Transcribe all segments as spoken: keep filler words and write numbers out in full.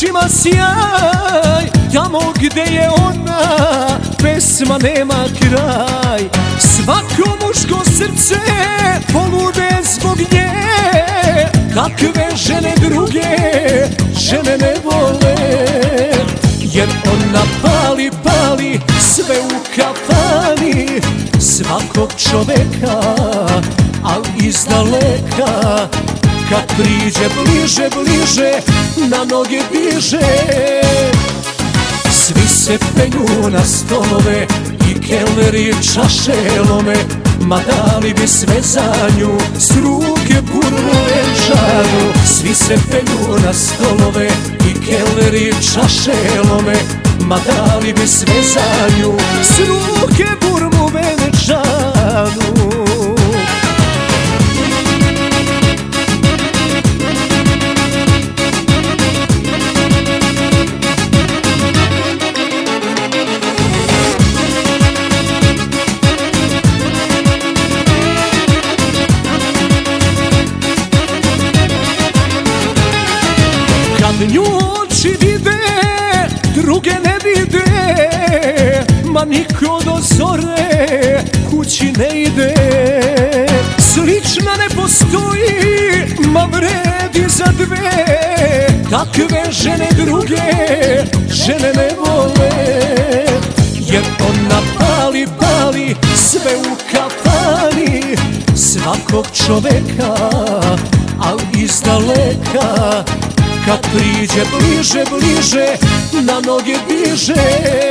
očima sjaj, tamo gde je ona, pesma nema kraj. Svako muško srce polude zbog nje, kakve žene druge žene ne vole. Jer ona pali, pali sve u kafani svakog čoveka, al izdaleka. Kad priđe bliže, bliže, na noge diže. Svi se penju na stolove i kelneri čaše lome, ma dali bi sve za nju, s ruke punu venčanu. Svi se penju na stolove i kelneri čaše lome, ma dali bi sve za nju, s ruke punu venčanu. Nju oči vide, druge ne vide, ma niko do zore kući ne ide. Slična ne postoji, ma vredi za dve, takve žene druge žene ne vole. Jer ona pali, pali sve u kafani svakog čoveka, al izdaleka. Kad priđe bliže, bliže, na noge diže.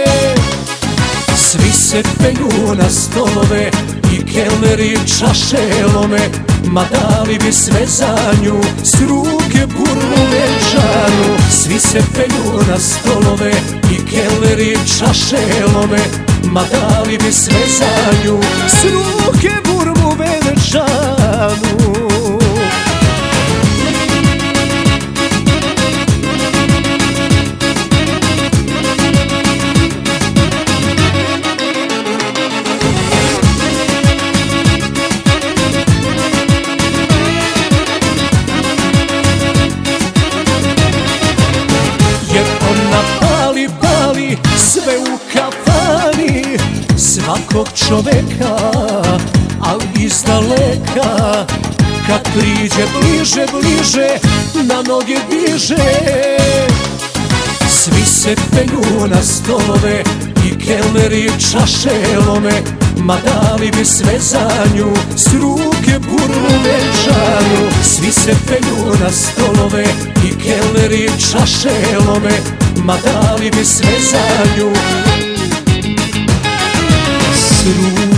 Svi se penju na stolove i kelneri čaše lome, ma dali bi sve za nju, s ruke punu venčanu. Svi se penju na stolove i kelneri čaše lome, ma dali bi sve za nju, s ruke punu venčanu. Sve u kafani svakog čoveka, al izdaleka. Kad priđe bliže, bliže, na noge diže. Svi se penju na stolove i kelneri čaše lome, ma dali bi sve za nju, s ruke punu venčanu. Svi se penju na stolove i kelneri čaše lome, ma dali bi sve za nju, s ruke